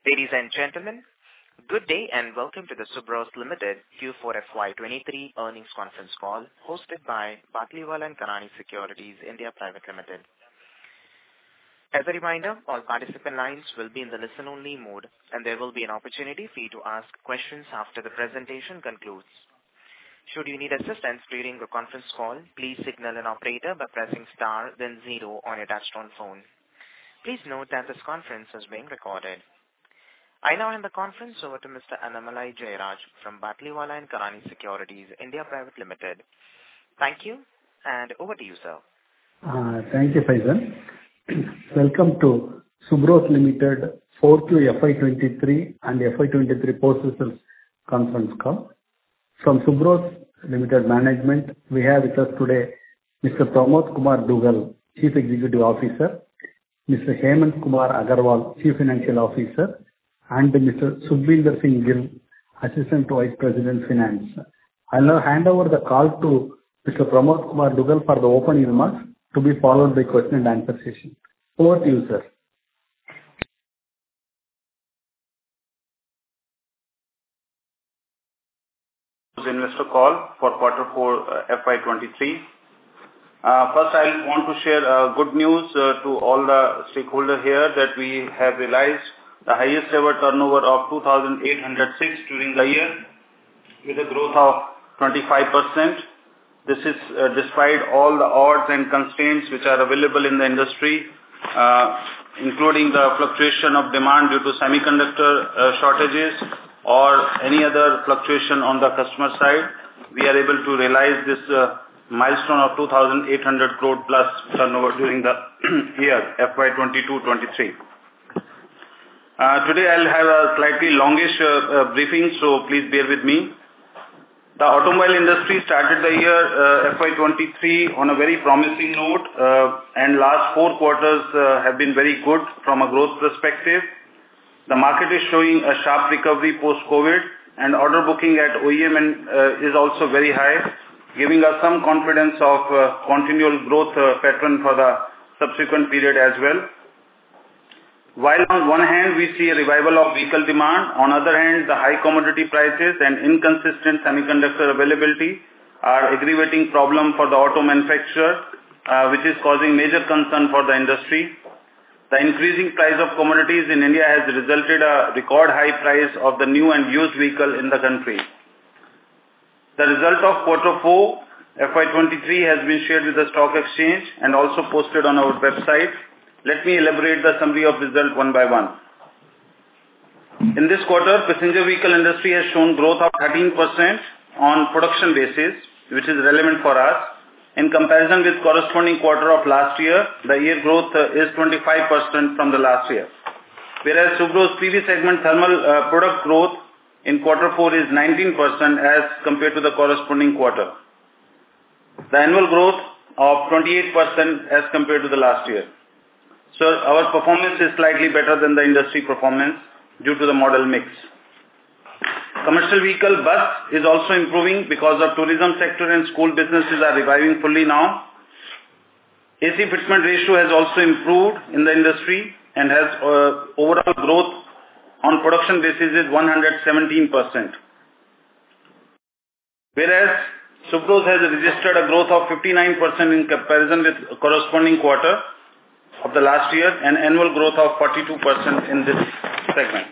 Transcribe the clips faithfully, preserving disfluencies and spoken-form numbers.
Ladies and gentlemen, good day and welcome to the Subros Limited Q four F Y twenty-three earnings conference call hosted by Batlivala and Karani Securities India Private Limited. As a reminder, all participant lines will be in the listen-only mode and there will be an opportunity for you to ask questions after the presentation concludes. Should you need assistance during the conference call, please signal an operator by pressing star then zero on your touchtone phone. Please note that this conference is being recorded. I now hand the conference over to Mister Annamalai Jayaraj from Batlivala and Karani Securities India Private Limited. Thank you, and over to you, sir. Uh, thank you, Faizan. Welcome to Subros Limited four Q F Y twenty-three and F Y twenty-three post-results conference call. From Subros Limited management, we have with us today Mister Pramod Kumar Dugal, Chief Executive Officer, Mister Hemant Kumar Agarwal, Chief Financial Officer, and Mister Subhinder Singh Gill, Assistant Vice President Finance. I'll now hand over the call to Mister Pramod Kumar Dugal for the opening remarks to be followed by question and answer session. Over to you, sir. Investor call for quarter four uh, F Y twenty-three. Uh, first, I want to share uh, good news uh, to all the stakeholders here that we have realized the highest ever turnover of two thousand eight hundred six during the year with a growth of twenty-five percent. This is uh, despite all the odds and constraints which are available in the industry, uh, including the fluctuation of demand due to semiconductor uh, shortages or any other fluctuation on the customer side. We are able to realize this uh, milestone of two thousand eight hundred crore plus turnover during the year F Y twenty-two twenty-three. Uh, today I'll have a slightly longish uh, uh, briefing, so please bear with me. The automobile industry started the year uh, F Y twenty-three on a very promising note, uh, and last four quarters uh, have been very good from a growth perspective. The market is showing a sharp recovery post-COVID, and order booking at O E M and, uh, is also very high, giving us some confidence of uh, continual growth uh, pattern for the subsequent period as well. While on one hand we see a revival of vehicle demand, on other hand the high commodity prices and inconsistent semiconductor availability are aggravating problem for the auto manufacturer, uh, which is causing major concern for the industry. The increasing price of commodities in India has resulted a record high price of the new and used vehicle in the country. The result of quarter four F Y twenty-three has been shared with the stock exchange and also posted on our website. Let me elaborate the summary of result one by one. In this quarter, passenger vehicle industry has shown growth of thirteen percent on production basis, which is relevant for us. In comparison with corresponding quarter of last year, the year growth uh, is twenty-five percent from the last year. Whereas Subros P V segment thermal uh, product growth in quarter four is nineteen percent as compared to the corresponding quarter. The annual growth of twenty-eight percent as compared to the last year. So our performance is slightly better than the industry performance due to the model mix. Commercial vehicle bus is also improving because of tourism sector and school businesses are reviving fully now. A C fitment ratio has also improved in the industry and has uh, overall growth on production basis is one hundred seventeen percent. Whereas Subros has registered a growth of fifty-nine percent in comparison with corresponding quarter of the last year and annual growth of forty-two percent in this segment.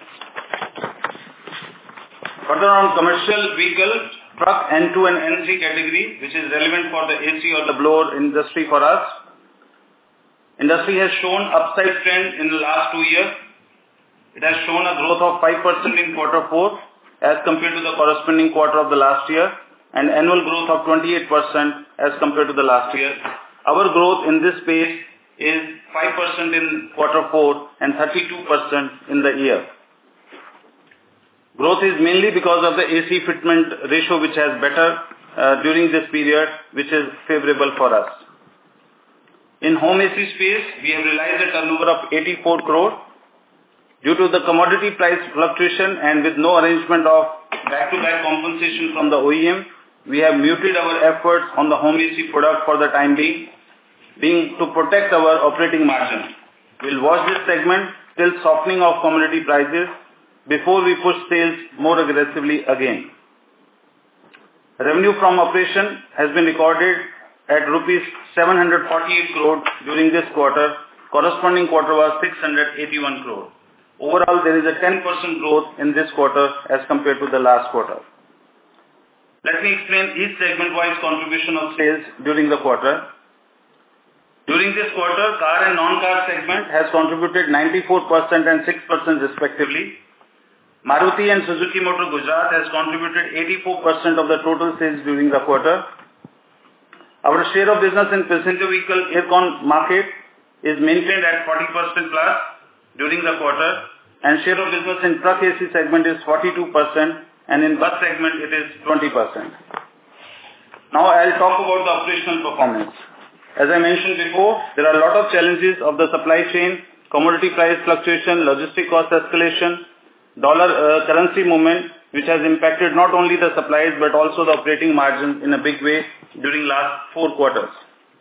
Further on commercial vehicle, truck N two and N three category, which is relevant for the A C or the blower industry for us. Industry has shown upside trend in the last two years. It has shown a growth of five percent in quarter four as compared to the corresponding quarter of the last year and annual growth of twenty-eight percent as compared to the last year. Our growth in this space is five percent in quarter four and thirty-two percent in the year. Growth is mainly because of the A C fitment ratio which has better uh, during this period, which is favorable for us. In home A C space, we have realized a turnover of eighty-four crore. Due to the commodity price fluctuation and with no arrangement of back-to-back compensation from the O E M, we have muted our efforts on the home A C product for the time being, being to protect our operating margin. We'll watch this segment till softening of commodity prices before we push sales more aggressively again. Revenue from operation has been recorded at rupees seven hundred forty-eight crore during this quarter. Corresponding quarter was six hundred eighty-one crore. Overall, there is a ten percent growth in this quarter as compared to the last quarter. Let me explain each segment-wise contribution of sales during the quarter. During this quarter, car and non-car segment has contributed ninety-four percent and six percent respectively. Maruti and Suzuki Motor Gujarat has contributed eighty-four percent of the total sales during the quarter. Our share of business in passenger vehicle aircon market is maintained at forty percent plus during the quarter, and share of business in truck A C segment is forty-two percent, and in bus segment it is twenty percent. Now I'll talk about the operational performance. As I mentioned before, there are a lot of challenges of the supply chain, commodity price fluctuation, logistic cost escalation, dollar uh, currency movement, which has impacted not only the supplies but also the operating margins in a big way during last four quarters.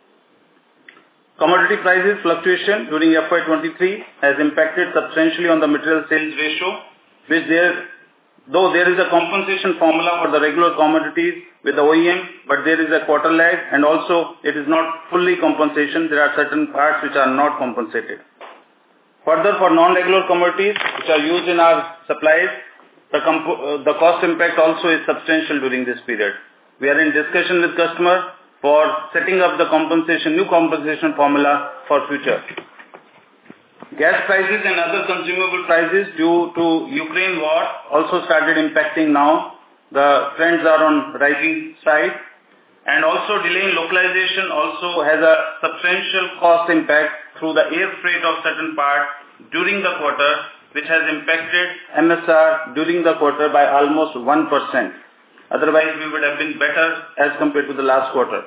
Commodity prices fluctuation during F Y twenty-three has impacted substantially on the material sales ratio, which there, though there is a compensation formula for the regular commodities with the O E M, but there is a quarter lag, and also it is not fully compensation. There are certain parts which are not compensated. Further, for non-regular commodities which are used in our supplies, the, comp- uh, the cost impact also is substantial during this period. We are in discussion with customer for setting up the compensation, new compensation formula for future. Gas prices and other consumable prices due to Ukraine war also started impacting now. The trends are on rising side, and also delay in localization also has a substantial cost impact through the air freight of certain parts during the quarter, which has impacted M S R during the quarter by almost one percent. Otherwise, we would have been better as compared to the last quarter.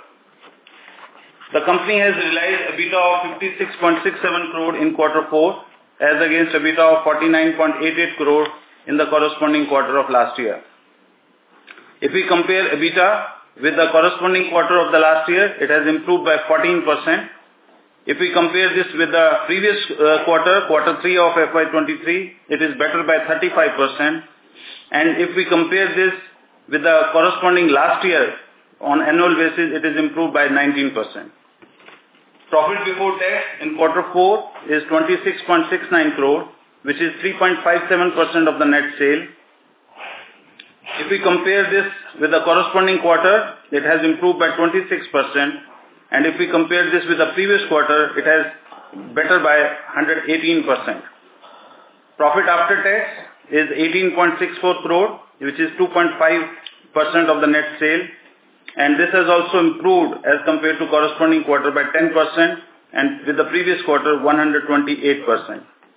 The company has realized EBITDA of fifty-six point six seven crore in quarter four as against EBITDA of forty-nine point eight eight crore in the corresponding quarter of last year. If we compare EBITDA with the corresponding quarter of the last year, it has improved by fourteen percent. If we compare this with the previous uh, quarter, quarter three of F Y twenty-three, it is better by thirty-five percent. And if we compare this with the corresponding last year, on annual basis, it is improved by nineteen percent. Profit before tax in quarter four is twenty-six point six nine crore, which is three point five seven percent of the net sale. If we compare this with the corresponding quarter, it has improved by twenty-six percent. And if we compare this with the previous quarter, it has better by one hundred eighteen percent. Profit after tax is eighteen point six four crore, which is two point five percent of the net sale. And this has also improved as compared to corresponding quarter by ten percent, and with the previous quarter, one hundred twenty-eight percent.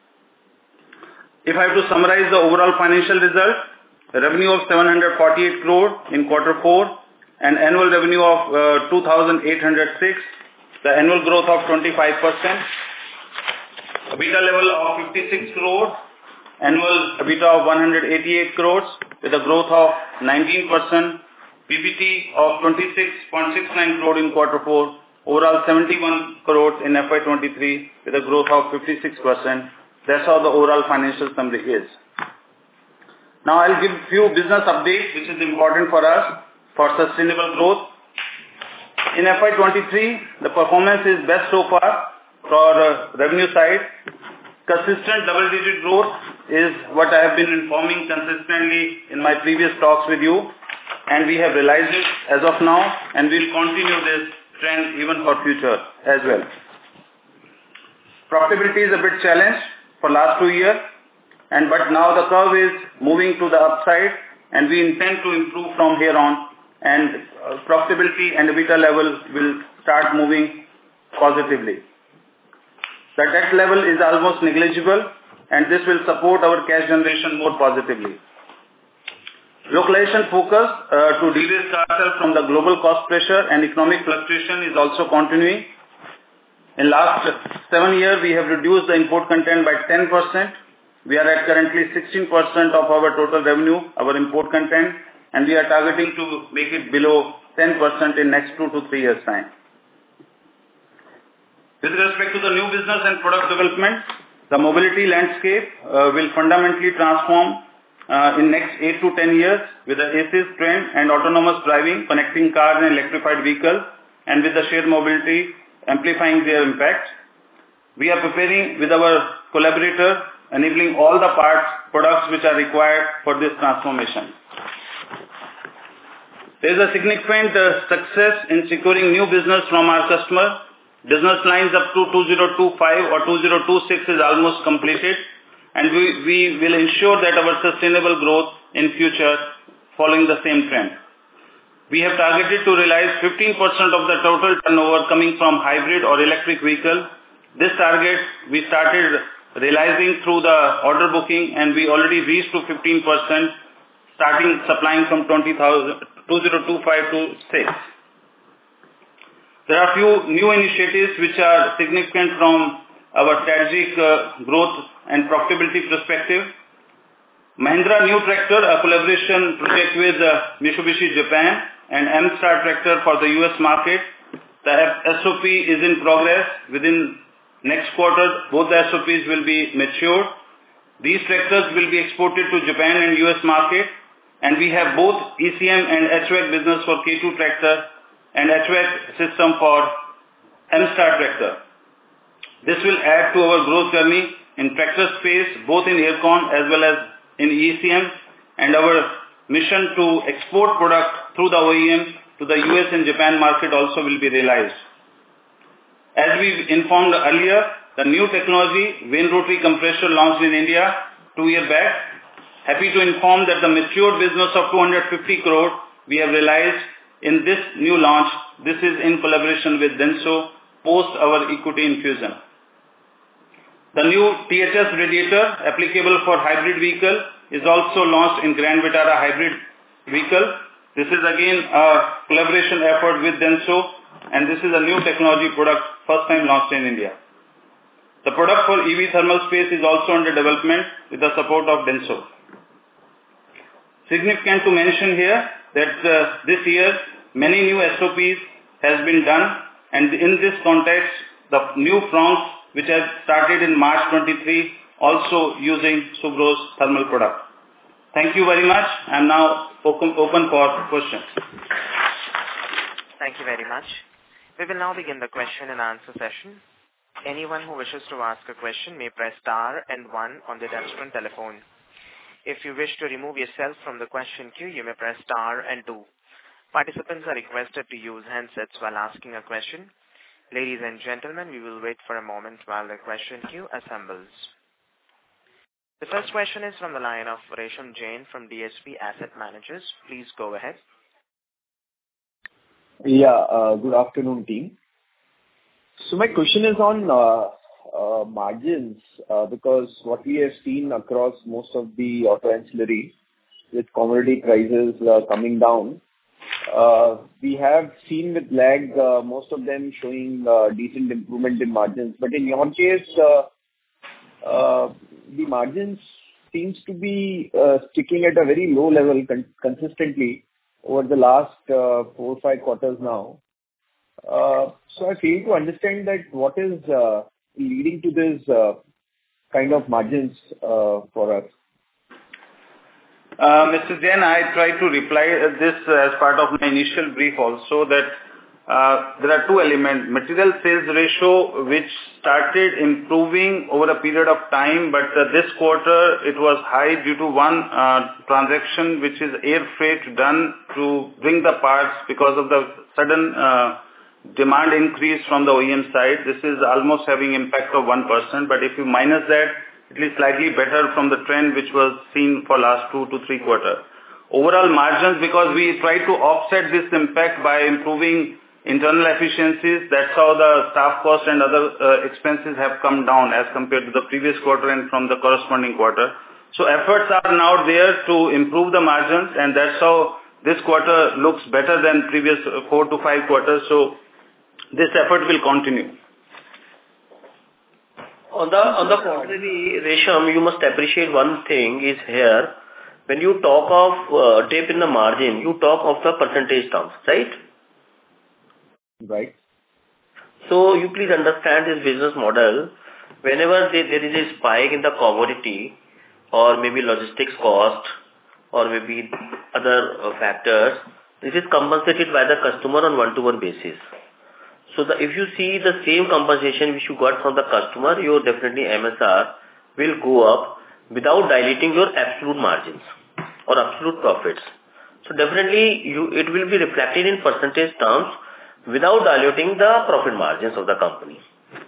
If I have to summarize the overall financial result, a revenue of seven hundred forty-eight crore in quarter four, and annual revenue of uh, two thousand eight hundred six, the annual growth of twenty-five percent, EBITDA level of fifty-six crore, annual EBITDA of one hundred eighty-eight crores with a growth of nineteen percent, P B T of twenty-six point six nine crore in quarter four, overall seventy-one crores in F Y twenty-three with a growth of fifty-six percent. That's how the overall financial summary is. Now I'll give few business updates which is important for us for sustainable growth. In F Y twenty-three, the performance is best so far for uh, revenue side. Consistent double-digit growth is what I have been informing consistently in my previous talks with you, and we have realized it as of now, and we'll continue this trend even for future as well. Profitability is a bit challenged for last two years, and but now the curve is moving to the upside, and we intend to improve from here on, and uh, profitability and EBITDA level will start moving positively. The debt level is almost negligible, and this will support our cash generation more positively. Localization focus uh, to de-risk ourselves from the global cost pressure and economic fluctuation is also continuing. In last seven years, we have reduced the import content by ten percent. We are at currently sixteen percent of our total revenue, our import content, and we are targeting to make it below ten percent in next two to three years' time. With respect to the new business and product development, The mobility landscape uh, will fundamentally transform uh, in next eight to ten years with the A C E S trend and autonomous driving, connecting cars and electrified vehicles, and with the shared mobility amplifying their impact. We are preparing with our collaborator, enabling all the parts, products which are required for this transformation. There is a significant uh, success in securing new business from our customer. Business lines up to two thousand twenty-five or two thousand twenty-six is almost completed, and we, we will ensure that our sustainable growth in future following the same trend. We have targeted to realize fifteen percent of the total turnover coming from hybrid or electric vehicle. This target we started realizing through the order booking, and we already reached to fifteen percent starting supplying from two thousand twenty-five to six. There are few new initiatives which are significant from our strategic uh, growth and profitability perspective. Mahindra New Tractor, a collaboration project with uh, Mitsubishi Japan and M-Star Tractor for the U S market. The S O P is in progress. Within next quarter, both the S O Ps will be matured. These tractors will be exported to Japan and U S market, and we have both E C M and H V A C business for K two tractor and H V A C system for M-Star Tractor. This will add to our growth journey in tractor space, both in aircon as well as in E C M, and our mission to export product through the O E M to the U S and Japan market also will be realized. As we informed earlier, the new technology, Vane Rotary Compressor, launched in India two years back. Happy to inform that the matured business of two hundred fifty crore we have realized in this new launch. This is in collaboration with Denso post our equity infusion. The new T H S radiator applicable for hybrid vehicle is also launched in Grand Vitara hybrid vehicle. This is again a collaboration effort with Denso, and this is a new technology product first time launched in India. The product for E V thermal space is also under development with the support of Denso. Significant to mention here that uh, this year many new S O Ps has been done, and in this context the new fronts which have started in March twenty-three also using Subro's thermal product. Thank you very much. I am now open, open for questions. Thank you very much. We will now begin the question and answer session. Anyone who wishes to ask a question may press star and one on the touchtone telephone. If you wish to remove yourself from the question queue, you may press star and two. Participants are requested to use handsets while asking a question. Ladies and gentlemen, we will wait for a moment while the question queue assembles. The first question is from the line of Resham Jain from D S P Asset Managers. Please go ahead. Yeah, uh, good afternoon, team. So my question is on uh, uh, margins, uh, because what we have seen across most of the auto ancillary with commodity prices uh, coming down, uh, we have seen with lag uh, most of them showing uh, decent improvement in margins. But in your case, uh, uh, the margins seems to be uh, sticking at a very low level con- consistently over the last uh, four or five quarters now. Uh, so I fail to understand that what is uh, leading to this uh, kind of margins uh, for us. Uh, Mister Jain, I tried to reply this as part of my initial brief also that uh, there are two elements. Material sales ratio which started improving over a period of time, but uh, this quarter it was high due to one uh, transaction which is air freight done to bring the parts because of the sudden uh, demand increase from the O E M side. This is almost having impact of one percent, but if you minus that, it is slightly better from the trend which was seen for last two to three quarters. Overall margins, because we try to offset this impact by improving internal efficiencies, that's how the staff cost and other uh, expenses have come down as compared to the previous quarter and from the corresponding quarter. So efforts are now there to improve the margins, and that's how this quarter looks better than previous four to five quarters. So this effort will continue. On the on the contrary, Resham, you must appreciate one thing is here. When you talk of uh, dip in the margin, you talk of the percentage terms, right? Right. So you please understand this business model. whenever there, there is a spike in the commodity or maybe logistics cost or maybe other uh, factors, this is compensated by the customer on one-to-one basis. So the, if you see the same compensation which you got from the customer, your definitely M S R will go up without diluting your absolute margins or absolute profits. So definitely you, it will be reflected in percentage terms without diluting the profit margins of the company.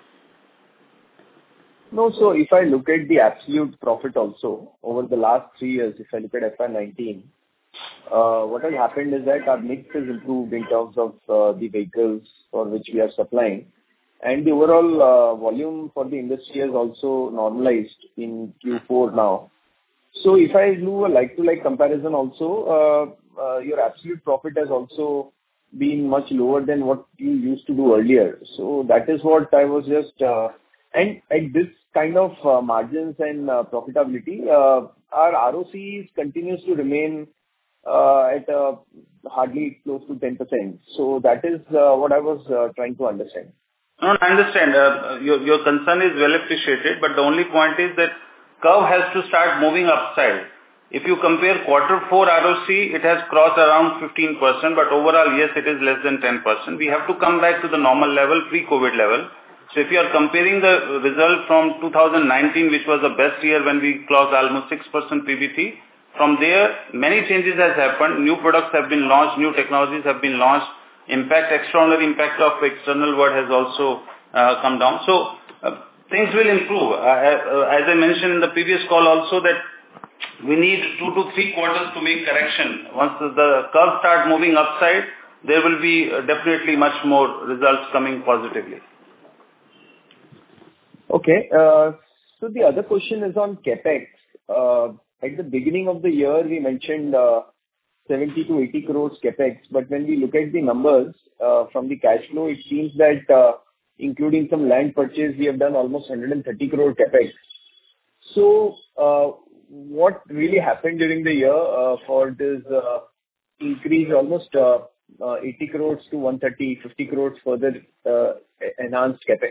No, so if I look at the absolute profit also over the last three years, if I look at F Y nineteen, uh, what has happened is that our mix has improved in terms of uh, the vehicles for which we are supplying, and the overall uh, volume for the industry has also normalized in Q four now. So if I do a like-to-like comparison also, uh, uh, your absolute profit has also been much lower than what you used to do earlier. So that is what I was just... Uh, and at this kind of uh, margins and uh, profitability, uh, our R O C continues to remain uh, at uh, hardly close to ten percent. So that is uh, what I was uh, trying to understand. No, I understand. Uh, your, your concern is well appreciated, but the only point is that curve has to start moving upside. If you compare quarter four R O C, it has crossed around fifteen percent, but overall, yes, it is less than ten percent. We have to come back to the normal level, pre-COVID level. So if you are comparing the result from two thousand nineteen, which was the best year when we closed almost six percent P B T, from there, many changes has happened. New products have been launched, new technologies have been launched. Impact, extraordinary impact of external world has also uh, come down. So uh, things will improve. Uh, as I mentioned in the previous call also that we need two to three quarters to make correction. Once the curve start moving upside, there will be definitely much more results coming positively. Okay. Uh, so the other question is on CapEx. Uh, at the beginning of the year, we mentioned uh, seventy to eighty crores CapEx, but when we look at the numbers uh, from the cash flow, it seems that uh, including some land purchase, we have done almost one hundred thirty crore CapEx. So uh, what really happened during the year uh, for this uh, increase almost uh, uh, eighty crores to one hundred thirty, fifty crores further uh, enhanced CapEx?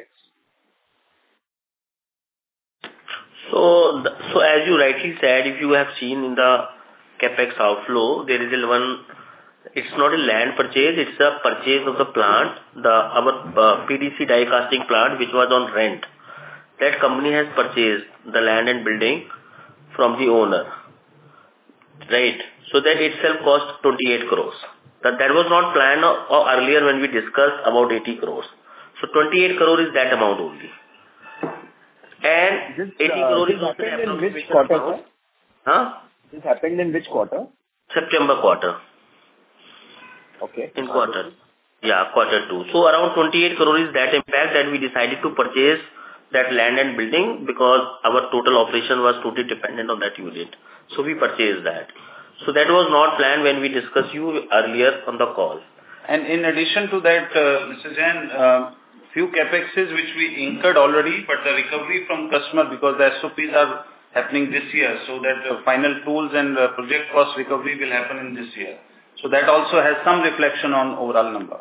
So, the, so as you rightly said, if you have seen in the CapEx outflow, there is a one, it's not a land purchase, it's a purchase of the plant, the our uh, P D C die casting plant, which was on rent. That company has purchased the land and building from the owner, right? So that itself cost twenty-eight crores. That, that was not planned or, or earlier when we discussed about eighty crores. So twenty-eight crore is that amount only. And this, eighty uh, crore this is also happened in which approximation quarter, amount. sir? Huh? This happened in which quarter? September quarter. Okay. In quarter. Yeah, quarter two. So around twenty-eight crore is that impact that we decided to purchase that land and building because our total operation was totally dependent on that unit. So we purchased that. So that was not planned when we discussed you earlier on the call. And in addition to that, uh, Mister Jain, uh, few capexes which we incurred already, but the recovery from customer because the S O Ps are happening this year, so that uh, final tools and uh, project cost recovery will happen in this year. So that also has some reflection on overall number.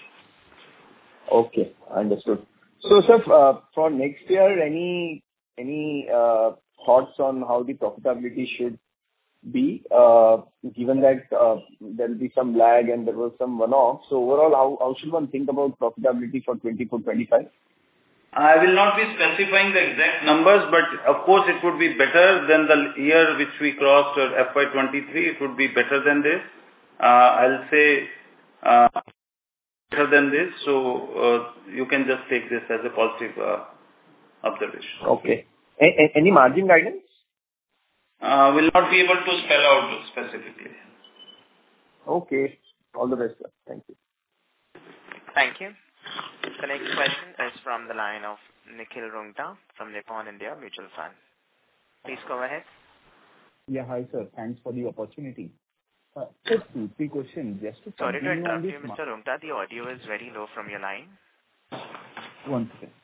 Okay, understood. So, sir, uh, for next year, any any uh, thoughts on how the profitability should be, uh, given that uh, there will be some lag and there was some one-off. So overall, how how should one think about profitability for twenty-four twenty-five? I will not be specifying the exact numbers, but of course it would be better than the year which we crossed, uh, F Y twenty-three. It would be better than this. Uh, I'll say uh, better than this. So uh, you can just take this as a positive uh, observation. Okay. A- a- any margin guidance? Uh, will not be able to spell out specifically. Okay. All the best, sir. Thank you. Thank you. The next question is from the line of Nikhil Rungta from Nippon India Mutual Fund. Please go ahead. Yeah, hi, sir. Thanks for the opportunity. Uh, just two, three questions. Just to Sorry to continue on interrupt this you, Mister Rungta. The audio is very low from your line. One second.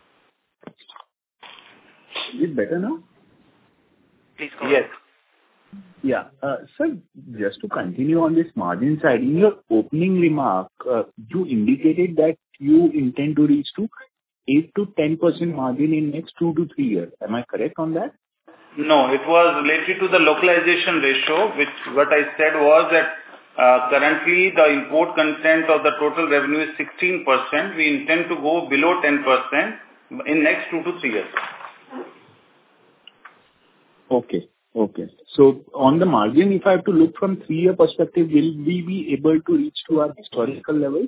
Is it better now? Please go Yes. ahead. Yeah. Uh, sir, just to continue on this margin side, in your opening remark, uh, you indicated that you intend to reach to eight to ten percent margin in next two to three years. Am I correct on that? No, it was related to the localization ratio, which what I said was that uh, currently the import content of the total revenue is sixteen percent. We intend to go below ten percent in next two to three years. Okay. Okay. So on the margin, if I have to look from three-year perspective, will we be able to reach to our historical levels?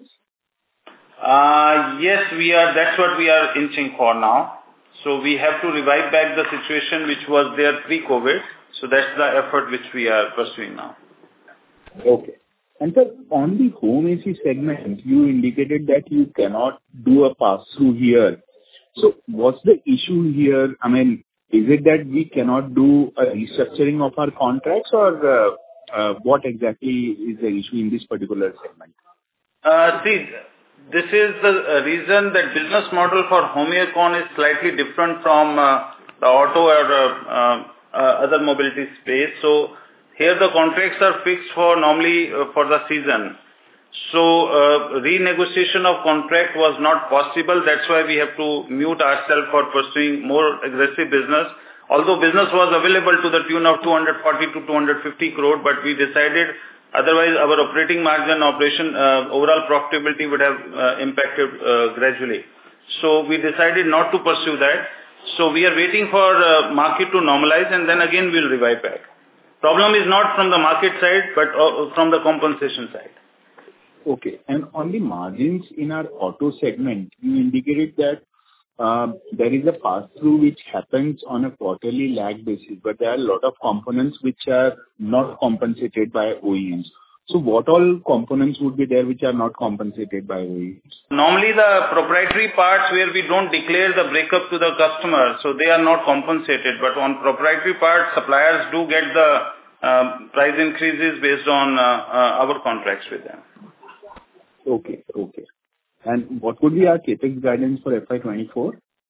Uh, yes, we are. That's what we are inching for now. So we have to revive back the situation which was there pre-COVID. So that's the effort which we are pursuing now. Okay. And sir, on the home A C segment, you indicated that you cannot do a pass-through here. So what's the issue here? I mean, is it that we cannot do a restructuring of our contracts, or uh, uh, what exactly is the issue in this particular segment? Uh, see, this is the reason that business model for home aircon is slightly different from uh, the auto or uh, uh, other mobility space. So here the contracts are fixed for normally uh, for the season. So uh, renegotiation of contract was not possible. That's why we have to mute ourselves for pursuing more aggressive business. Although business was available to the tune of two hundred forty to two hundred fifty crore, but we decided otherwise our operating margin, operation, uh, overall profitability would have uh, impacted uh, gradually. So we decided not to pursue that. So we are waiting for uh, market to normalize, and then again we'll revive back. Problem is not from the market side, but uh, from the compensation side. Okay. And on the margins in our auto segment, you indicated that uh, there is a pass-through which happens on a quarterly lag basis, but there are a lot of components which are not compensated by O E Ms. So what all components would be there which are not compensated by O E Ms? Normally the proprietary parts where we don't declare the breakup to the customer, so they are not compensated. But on proprietary parts, suppliers do get the uh, price increases based on uh, uh, our contracts with them. Okay. Okay. And what would be our CapEx guidance for F Y twenty-four?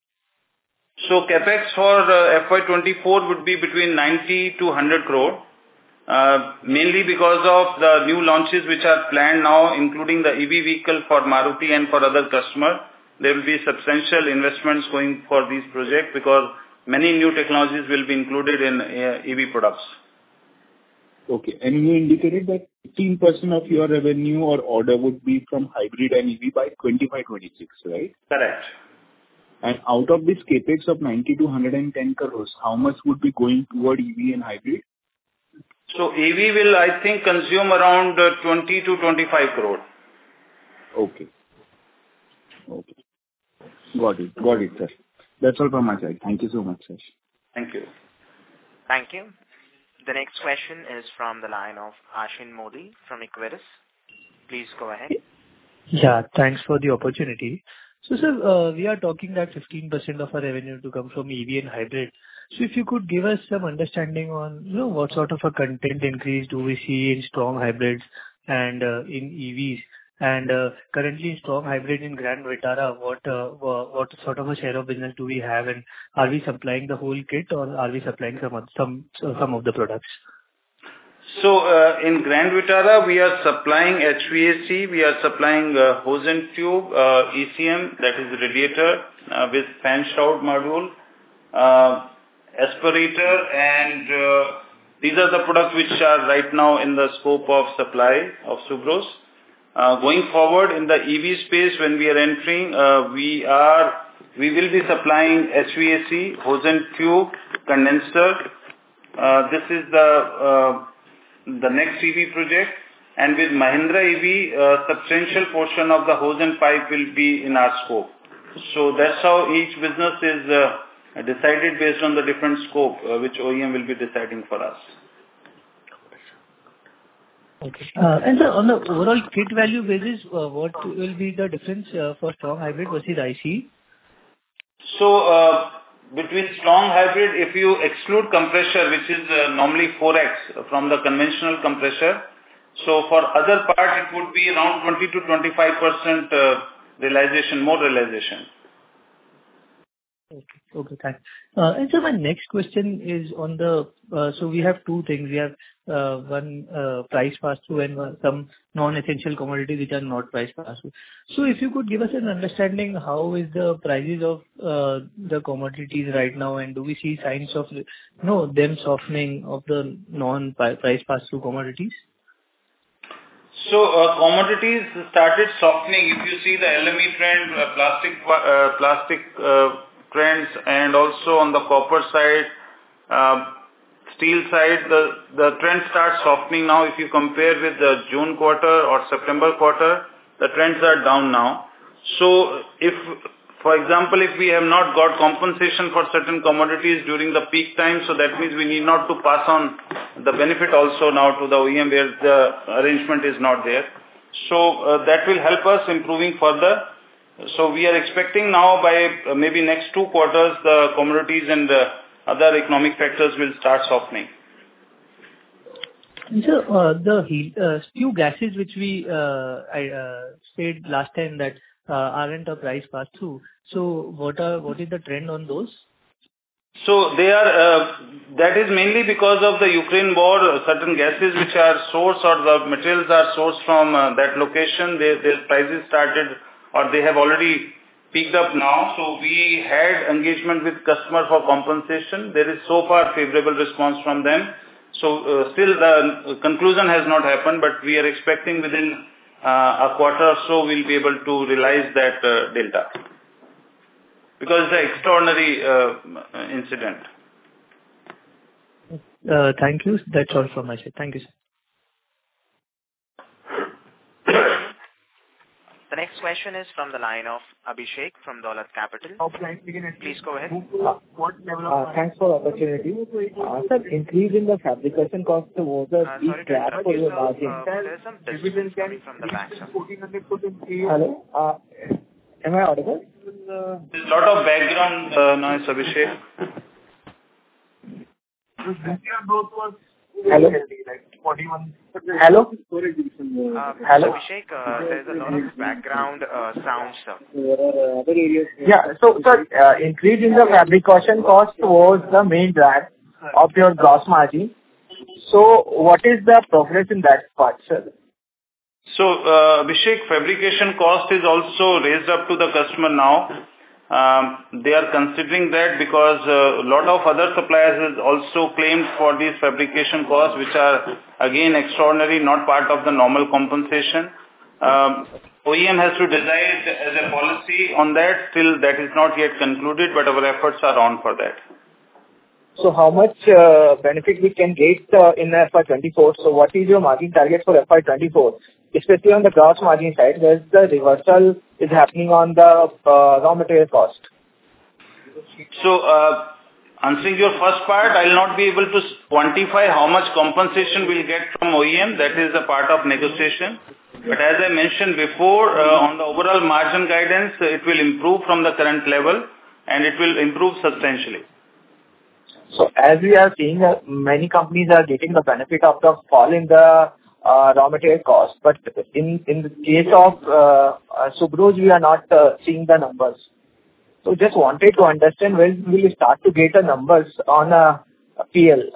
So CapEx for uh, F Y twenty-four would be between ninety to one hundred crore, uh, mainly because of the new launches which are planned now, including the E V vehicle for Maruti and for other customers. There will be substantial investments going for these projects because many new technologies will be included in uh, E V products. Okay. And you indicated that fifteen percent of your revenue or order would be from hybrid and E V by twenty-five twenty-six, right? Correct. And out of this CapEx of ninety to one hundred ten crores, how much would be going toward E V and hybrid? So E V will, I think, consume around uh, twenty to twenty-five crore. Okay. Okay. Got it. Got it, sir. That's all from my side. Thank you so much, sir. Thank you. Thank you. The next question is from the line of Ashin Modi from Equirus. Please go ahead. Yeah, thanks for the opportunity. So, sir, uh, we are talking that fifteen percent of our revenue to come from E V and hybrid. So if you could give us some understanding on, you know, what sort of a content increase do we see in strong hybrids and uh, in E Vs? And uh, currently in strong hybrid in Grand Vitara, what uh, what sort of a share of business do we have, and are we supplying the whole kit or are we supplying some oth- some some of the products? So uh, in Grand Vitara, we are supplying H V A C, we are supplying uh, hose and tube, uh, E C M, that is radiator uh, with fan shout module, uh, aspirator, and uh, these are the products which are right now in the scope of supply of Subros. Uh, going forward in the E V space, when we are entering, uh, we are we will be supplying H V A C, hose and tube, condenser. Uh, this is the uh, the next E V project, and with Mahindra E V, a substantial portion of the hose and pipe will be in our scope. So that's how each business is uh, decided based on the different scope, uh, which O E M will be deciding for us. Okay. Uh, and sir, on the overall kit value basis, uh, what will be the difference uh, for strong hybrid versus I C E? So, uh, between strong hybrid, if you exclude compressor, which is uh, normally four X from the conventional compressor, so for other part, it would be around twenty to twenty-five percent uh, realization, more realization. Okay. Okay, thanks. Uh, And so my next question is on the, uh, so we have two things. We have uh, one uh, price pass-through and one- some non-essential commodities which are not price pass-through. So if you could give us an understanding, how is the prices of uh, the commodities right now, and do we see signs of, you know, them softening of the non-price pass-through commodities? So, uh, commodities started softening. If you see the L M E trend, uh, plastic uh, plastic uh, trends, and also on the copper side, uh, steel side, the the trend starts softening now. If you compare with the June quarter or September quarter, the trends are down now. So, if, for example, if we have not got compensation for certain commodities during the peak time, so that means we need not to pass on the benefit also now to the O E M where the arrangement is not there. So uh, that will help us improving further. So we are expecting now by uh, maybe next two quarters, the commodities and uh, other economic factors will start softening. And so, uh, the heat, uh, few gases which we uh, I uh, said last time that uh, aren't a price pass-through. So what are what is the trend on those? So they are, uh, that is mainly because of the Ukraine war. uh, Certain gases which are sourced or the materials are sourced from uh, that location, they, their prices started or they have already peaked up now. So we had engagement with customer for compensation. There is so far favorable response from them. So uh, still the conclusion has not happened, but we are expecting within uh, a quarter or so we'll be able to realize that uh, delta. Because it's an extraordinary uh, incident. Uh, Thank you. That's all from my side. Thank you, sir. The next question is from the line of Abhishek from Dolat Capital. Please go ahead. Uh, thanks for the opportunity. Uh, sir, increase in the fabrication cost was a Uh, big sorry to drag interrupt for you, your sir. margin. Uh, there's some disturbance coming from the back, sir. Hello? Uh, am I audible? There's a lot of background uh, noise, Abhishek. Hello? Hello? Uh, Hello? Abhishek, uh, there's a lot of background uh, sound, sir. Yeah, so sir, uh, increase in the fabrication cost was the main drag of your gross margin. So what is the progress in that part, sir? So, uh, Abhishek, fabrication cost is also raised up to the customer now. Um, they are considering that because a uh, lot of other suppliers has also claimed for these fabrication costs, which are again extraordinary, not part of the normal compensation. Um, O E M has to decide as a policy on that. Still, that is not yet concluded, but our efforts are on for that. So how much uh, benefit we can get uh, in F Y twenty-four? So what is your margin target for F Y twenty-four? Especially on the gross margin side, where the reversal is happening on the uh, raw material cost. So, uh, answering your first part, I will not be able to quantify how much compensation we'll get from O E M. That is a part of negotiation. But as I mentioned before, uh, on the overall margin guidance, uh, it will improve from the current level and it will improve substantially. So as we are seeing, uh, many companies are getting the benefit of the fall in the uh, raw material cost. But in, in the case of uh, uh, Subros, we are not uh, seeing the numbers. So just wanted to understand when will we start to get the numbers on a, a P L?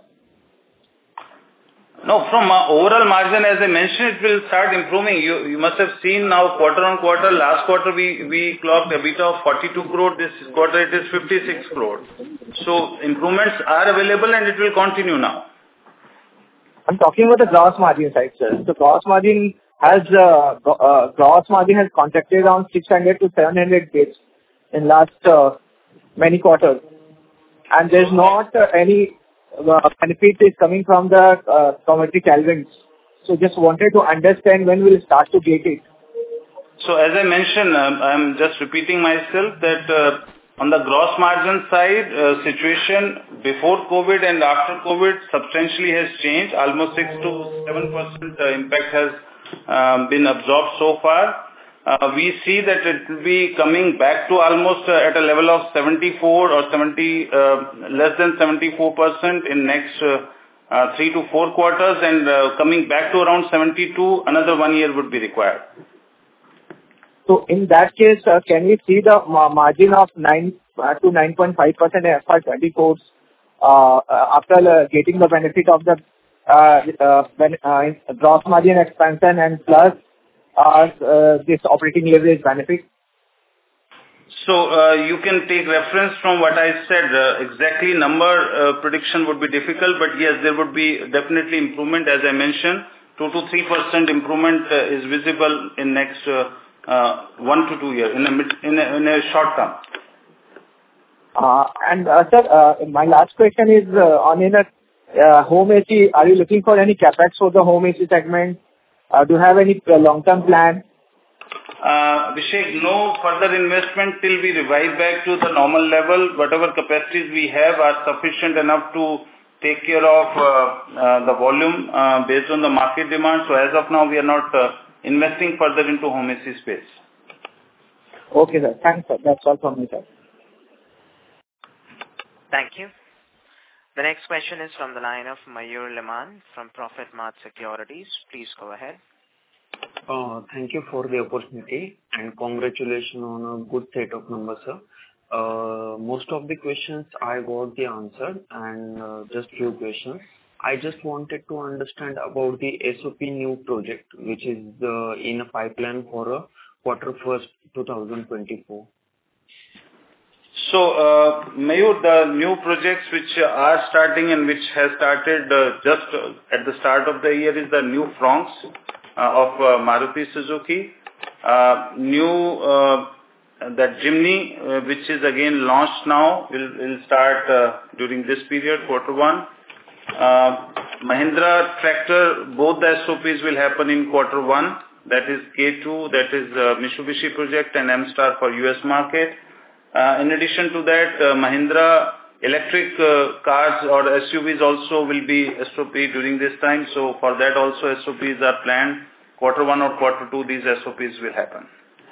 No, from uh, overall margin, as I mentioned, it will start improving. You you must have seen now quarter on quarter. Last quarter we we clocked a bit of forty-two crore. This quarter it is fifty-six crore. So improvements are available and it will continue now. I'm talking about the gross margin side, sir. So gross margin has uh, uh, gross margin has contracted around six hundred to seven hundred basis in last uh, many quarters, and there's not uh, any uh, benefit is coming from the uh, commodity tailwinds. So just wanted to understand when we'll start to get it. So as I mentioned, um, I'm just repeating myself that uh, on the gross margin side, uh, situation before COVID and after COVID substantially has changed. Almost six to seven percent uh, impact has um, been absorbed so far. Uh, we see that it will be coming back to almost uh, at a level of seventy-four or seventy, uh, less than seventy-four percent in next uh, uh, three to four quarters, and uh, coming back to around seventy-two, another one year would be required. So in that case, uh, can we see the ma- margin of nine uh, to nine point five percent in F Y twenty-four uh, uh, after uh, getting the benefit of the uh, uh, ben- uh, gross margin expansion and plus uh, uh, this operating leverage benefit? So uh, you can take reference from what I said. Uh, exactly number uh, prediction would be difficult, but yes, there would be definitely improvement. As I mentioned, two to three percent improvement uh, is visible in next uh, uh, one to two years in a, mid, in a in a short term. Uh, and uh, sir, uh, my last question is uh, on in a uh, home A C. Are you looking for any capex for the home A C segment? Uh, do you have any uh, long-term plan? Uh, Abhishek, no further investment till we revive back to the normal level. Whatever capacities we have are sufficient enough to take care of uh, uh, the volume uh, based on the market demand. So as of now, we are not uh, investing further into home A C space. Okay, sir. Thanks, sir. That's all from me, sir. Thank you. The next question is from the line of Mayur Liman from Profit Mart Securities. Please go ahead. Uh, Thank you for the opportunity and congratulations on a good set of numbers, sir. Uh, Most of the questions I got the answer and uh, just few questions. I just wanted to understand about the S O P new project, which is uh, in a pipeline for a quarter first twenty twenty-four. So, uh, Mayur, the new projects which are starting and which has started uh, just uh, at the start of the year is the new Fronx uh, of uh, Maruti Suzuki, uh, new uh, that Jimny, uh, which is again launched now, will will start uh, during this period, quarter one. Uh, Mahindra tractor, both the S O Ps will happen in quarter one. That is K two, that is uh, Mitsubishi project and M-Star for U S market. Uh, in addition to that, uh, Mahindra electric uh, cars or S U Vs also will be S O P during this time. So for that also S O Ps are planned. Quarter one or quarter two, these S O Ps will happen.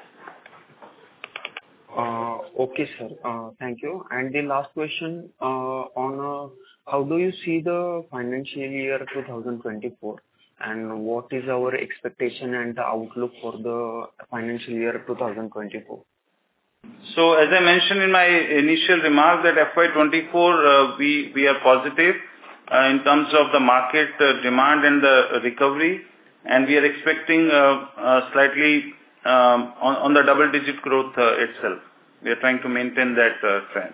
Uh, Okay, sir. Uh, Thank you. And the last question uh, on uh, how do you see the financial year twenty twenty-four, and what is our expectation and the outlook for the financial year twenty twenty-four? So as I mentioned in my initial remark that F Y twenty-four, uh, we we are positive uh, in terms of the market uh, demand and the recovery, and we are expecting uh, uh, slightly um, on, on the double-digit growth uh, itself. We are trying to maintain that uh, trend.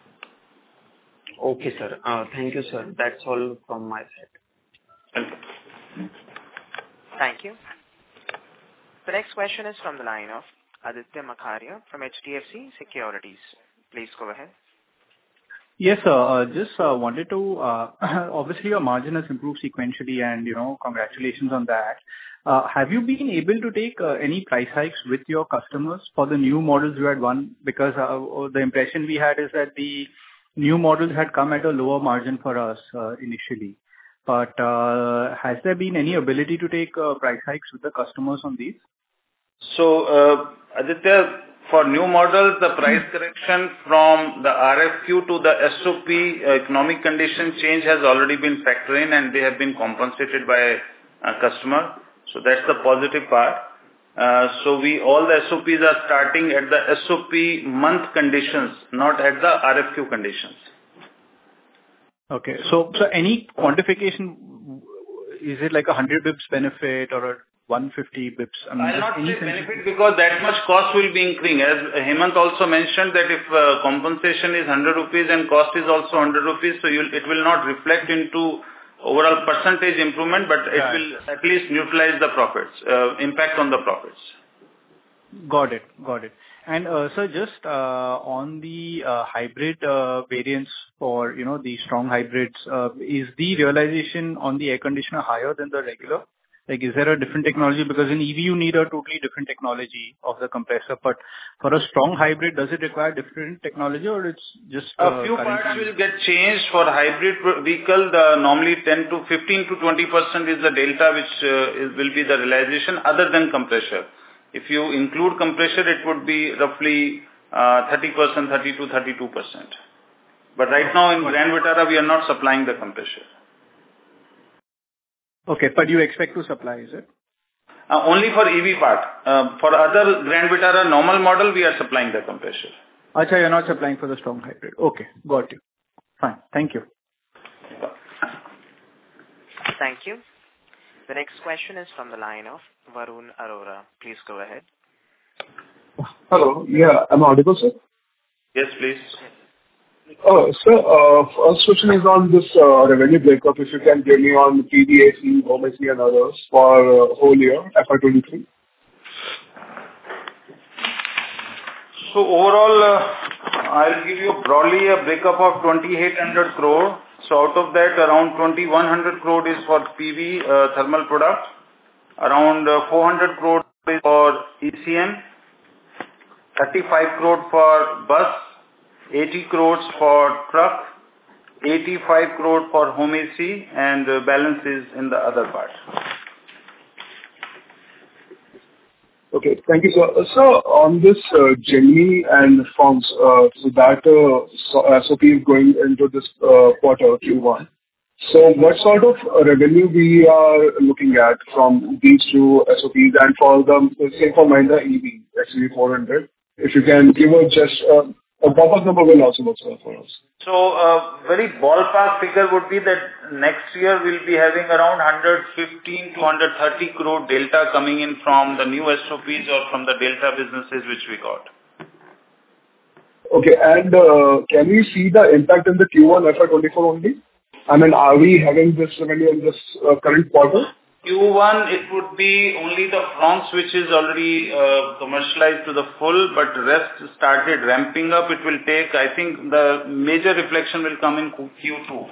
Okay, sir. Uh, Thank you, sir. That's all from my side. Thank you. Thank you. The next question is from the line of Aditya Makharia from H D F C Securities. Please go ahead. Yes, sir. Uh, Just uh, wanted to, uh, obviously, your margin has improved sequentially, and, you know, congratulations on that. Uh, Have you been able to take uh, any price hikes with your customers for the new models you had won? Because uh, the impression we had is that the new models had come at a lower margin for us uh, initially. But uh, has there been any ability to take uh, price hikes with the customers on these? So, uh, Aditya, for new models, the price correction from the R F Q to the S O P uh, economic condition change has already been factored in, and they have been compensated by a customer. So that's the positive part. Uh, so we all the S O Ps are starting at the S O P month conditions, not at the R F Q conditions. Okay. So, so any quantification, is it like a one hundred bips benefit or a one hundred fifty bips? I mean, I'll not any say benefit because that much cost will be increasing. As Hemant also mentioned that if uh, compensation is one hundred rupees and cost is also one hundred rupees, so you'll, it will not reflect into overall percentage improvement, but it Right. will at least neutralize the profits, uh, impact on the profits. Got it. Got it. And, uh, sir, just uh, on the uh, hybrid uh, variants for, you know, the strong hybrids, uh, is the realization on the air conditioner higher than the regular? Like, is there a different technology? Because in E V, you need a totally different technology of the compressor. But for a strong hybrid, does it require different technology, or it's just uh, A few currently- parts will get changed for hybrid vehicle. The normally ten to fifteen to twenty percent is the delta which uh, is, will be the realization other than compressor. If you include compressor, it would be roughly uh, thirty percent, thirty to thirty-two percent. But right now in Grand Vitara, we are not supplying the compressor. Okay, but you expect to supply, is it? Uh, only for E V part. Uh, for other Grand Vitara normal model, we are supplying the compressor. Acha, you're not supplying for the strong hybrid. Okay, got you. Fine. Thank you. Thank you. The next question is from the line of Varun Arora. Please go ahead. Hello. Yeah, am I audible, sir? Yes, please. Oh, sir, uh, first question is on this uh, revenue breakup. If you can give me on P V, A C, home A C and others for uh, whole year, F Y twenty-three. So overall, uh, I'll give you broadly a breakup of twenty-eight hundred crore. So out of that, around twenty-one hundred crore is for P V, uh, thermal product. Around uh, four hundred crore is for E C M. thirty-five crore for bus. eighty crores for truck. eighty-five crore for home A C, and uh, balance is in the other part. Okay, thank you, sir. So on this uh, Gemini and Forms, uh, so that uh, so S O P is going into this uh, quarter, Q one. So what sort of revenue we are looking at from these two S O Ps, and for the, say for Mahindra E V, X U V four hundred, if you can give us just uh, a ballpark number will also work, sir, for us. So, a uh, very ballpark figure would be that next year we'll be having around one fifteen to one thirty crore delta coming in from the new S O Ps or from the delta businesses which we got. Okay, and uh, can we see the impact in the Q one F Y twenty-four only? I mean, are we having this revenue in this uh, current quarter? Q one, it would be only the Fronx which is already uh, commercialized to the full, but the rest started ramping up. It will take, I think, the major reflection will come in Q two.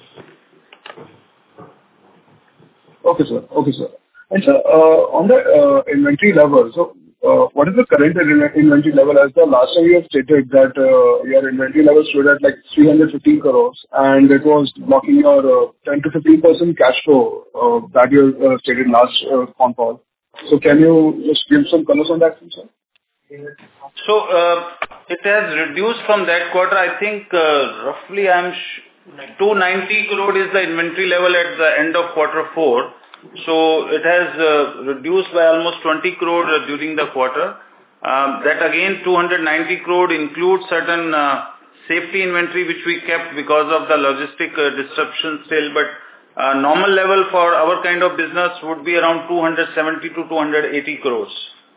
Okay, sir. Okay, sir. And sir, uh, on the uh, inventory level, so uh, what is the current inventory level? As the last time you have stated that uh, your inventory level stood at like three hundred fifteen crores, and it was blocking your uh, ten to fifteen percent cash flow uh, that you uh, stated last uh, phone call. So can you just give some colors on that, sir? So uh, it has reduced from that quarter. I think uh, roughly I'm sh- two hundred ninety crore is the inventory level at the end of quarter four. So it has uh, reduced by almost twenty crore uh, during the quarter. Um, that again, two hundred ninety crore includes certain uh, safety inventory which we kept because of the logistic uh, disruption still. But uh, normal level for our kind of business would be around two hundred seventy to two hundred eighty crores.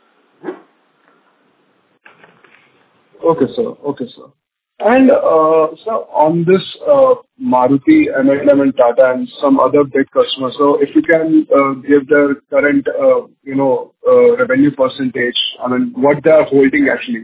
Okay, sir. Okay, sir. And uh, so on this uh, Maruti, M L M and Tata and some other big customers, so if you can uh, give their current, uh, you know, uh, revenue percentage, I mean, what they are holding actually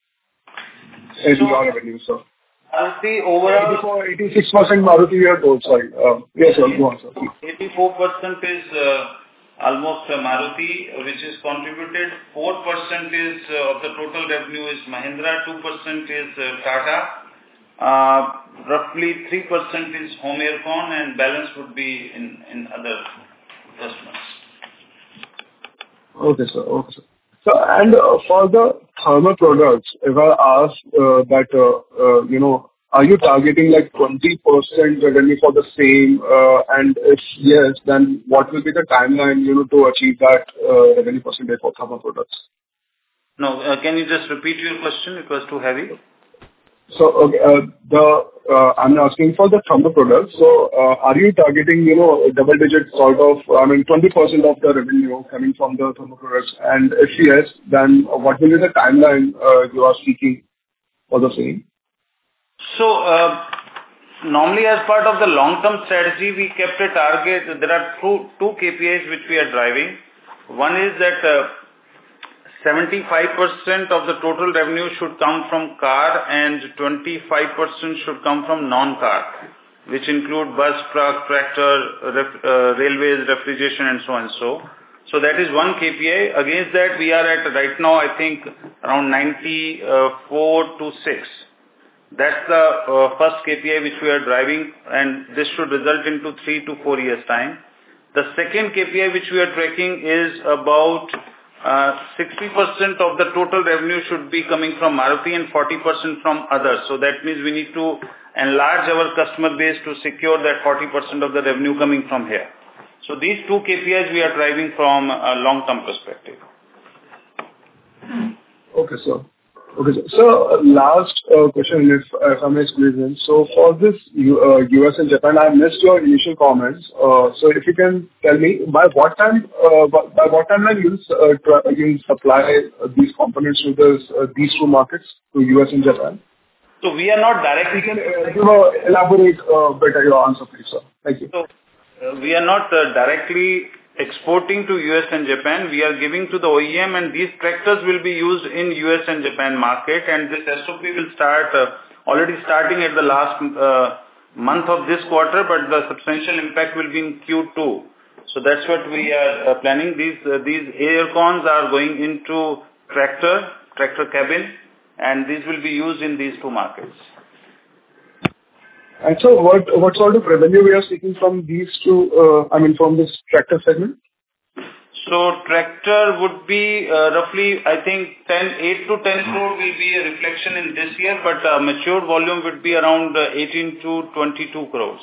in So, your revenue, sir. Maruti overall, eighty-four, eighty-six percent Maruti we are told, sorry. Uh, yes, sir, go on, sir. eighty-four percent is uh, almost uh, Maruti, uh, which is contributed. four percent is uh, of the total revenue is Mahindra, two percent is uh, Tata, uh, roughly three percent is Home Aircon, and balance would be in, in other customers. Okay, sir. Okay, sir. So, and uh, for the thermal products, if I ask uh, that, uh, uh, you know, are you targeting like twenty percent revenue for the same? Uh, and if yes, then what will be the timeline, you know, to achieve that uh, revenue percentage for thermal products? No, uh, can you just repeat your question? It was too heavy. So, okay, uh, the uh, I'm asking for the thermal products. So, uh, are you targeting, you know, double digit sort of, I mean, twenty percent of the revenue coming from the thermal products? And if yes, then what will be the timeline uh, you are seeking for the same? So, uh, normally as part of the long-term strategy, we kept a target. There are two, two K P Is which we are driving. One is that uh, seventy-five percent of the total revenue should come from car and twenty-five percent should come from non-car, which include bus, truck, tractor, ref, uh, railways, refrigeration and so on and so. So that is one K P I. Against that, we are at right now, I think, around ninety-four to six. That's the uh, first K P I which we are driving, and this should result into three to four years' time. The second K P I which we are tracking is about uh, sixty percent of the total revenue should be coming from Maruti and forty percent from others. So that means we need to enlarge our customer base to secure that forty percent of the revenue coming from here. So these two K P Is we are driving from a long-term perspective. Okay, sir. Okay, sir. So, uh, last uh, question, if, if I may squeeze in. So, for this U, uh, U S and Japan, I missed your initial comments. Uh, so, if you can tell me by what time, uh, by, by what timeline you uh, try, you supply uh, these components to this, uh, these two markets, to U S and Japan? So, we are not directly. You can uh, give a, elaborate uh, better your answer, please, sir. Thank you. So, uh, we are not uh, directly exporting to U S and Japan. We are giving to the O E M, and these tractors will be used in U S and Japan market, and this S O P will start uh, already starting at the last uh, month of this quarter, but the substantial impact will be in Q two. So that's what we are uh, planning. These uh, these air cons are going into tractor, tractor cabin, and these will be used in these two markets. And so what, what sort of revenue we are seeking from these two, uh, I mean, from this tractor segment? So tractor would be uh, roughly, I think, ten, eight to ten crore will be a reflection in this year, but uh, mature volume would be around uh, eighteen to twenty-two crores.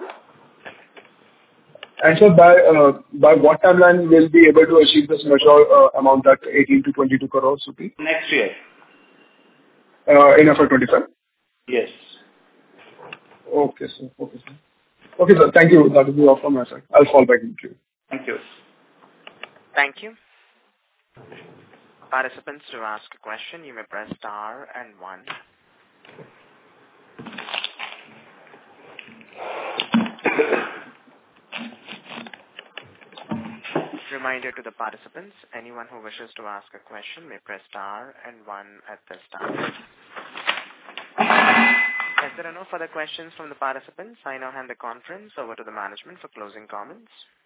And so by uh, by what timeline will be able to achieve this mature uh, amount at eighteen to twenty-two crores rupee? Next year. Uh, in F Y twenty-five? Yes. Okay, sir. Okay, sir. Okay, sir. Thank you. That will be all from my side. I'll fall back into you. Thank you. Thank you. Participants, to ask a question, you may press star and one. Reminder to the participants, anyone who wishes to ask a question may press star and one at this time. As there are no further questions from the participants, I now hand the conference over to the management for closing comments.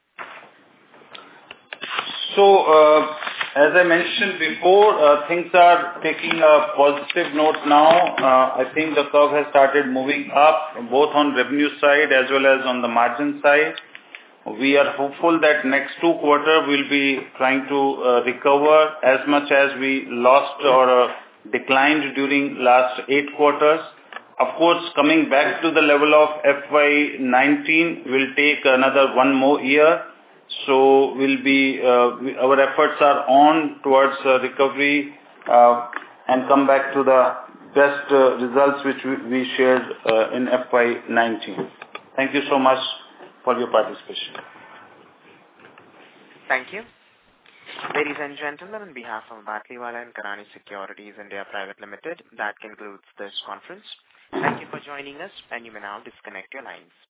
So, uh, as I mentioned before, uh, things are taking a positive note now. Uh, I think the curve has started moving up, both on revenue side as well as on the margin side. We are hopeful that next two quarters will be trying to uh, recover as much as we lost or uh, declined during last eight quarters. Of course, coming back to the level of F Y nineteen will take another one more year. So we'll be, uh, we, our efforts are on towards uh, recovery uh, and come back to the best uh, results which we, we shared uh, in F Y nineteen. Thank you so much for your participation. Thank you. Ladies and gentlemen, on behalf of Batliwala and Karani Securities India Private Limited, that concludes this conference. Thank you for joining us, and you may now disconnect your lines.